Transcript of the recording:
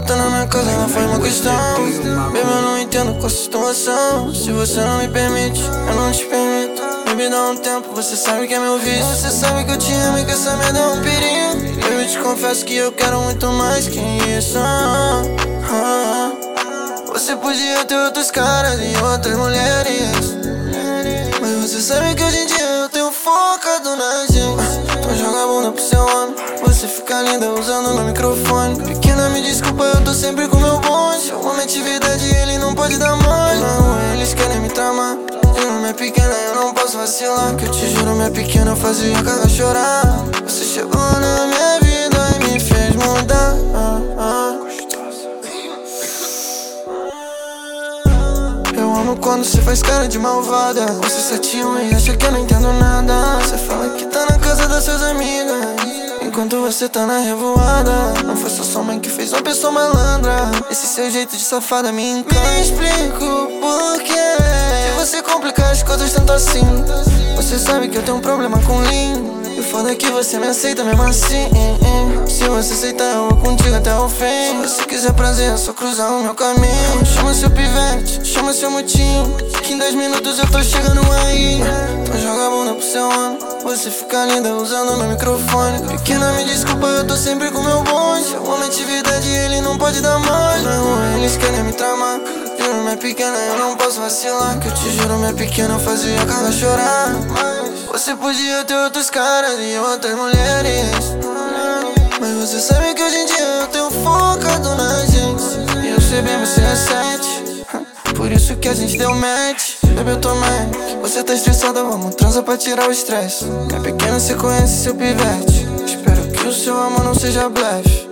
volta na minha casa, não foi uma questão. Baby, eu não entendo qual a situação. Se você não me permite, eu não te permito. Baby, dá um tempo, você sabe que é meu vício. Você sabe que eu te amo e que essa merda é um perigo. Baby, te confesso que eu quero muito mais que isso. Você podia ter outros caras e outras mulheres, mas você sabe que hoje em dia eu tenho focado na gente. Então joga a bunda pro seu homem, você fica linda usando no microfone. Pequena, me desculpa, eu tô sempre com meu bonde. Eu amo atividade e ele não pode dar mole. Não, eles querem me tramar. Juro, minha pequena, eu não posso vacilar. Que eu te juro, minha pequena, eu fazia a casa chorar. Você chegou na minha vida e me fez mudar. Eu amo quando você faz cara de malvada. Você sativa e acha que eu não entendo nada. Você fala que tá na casa das suas amigas, enquanto você tá na revoada. Não foi só sua mãe que fez uma pessoa malandra. Esse seu jeito de safada me encanta. Me explico por quê que você complica as coisas tanto assim. Você sabe que eu tenho um problema com Lean. E o foda é que você me aceita mesmo assim. Se você aceitar, eu vou contigo até o fim. Se você quiser prazer, é só cruzar o meu caminho. Chama seu pivete, chama seu motinho, que em 10 minutos eu tô chegando aí. Então joga a bunda pro seu homem, você fica linda usando no microfone. Pequena, me desculpa, eu tô sempre com meu bonde. Eu amo atividade e ele não pode dar mole. Não, eles querem me tramar. Juro, minha pequena, eu não posso vacilar. Que eu te juro, minha pequena, eu fazia a casa chorar. Mas você podia ter outros caras e outras mulheres, mas você sabe que hoje em dia eu tenho focado na gente. E eu sei bem, você é 7, por isso que a gente deu match. Baby, eu tô Mac, você tá estressada, vamos transar pra tirar o estresse. Minha pequena, você conhece seu pivete. Espero que o seu amor não seja blefe.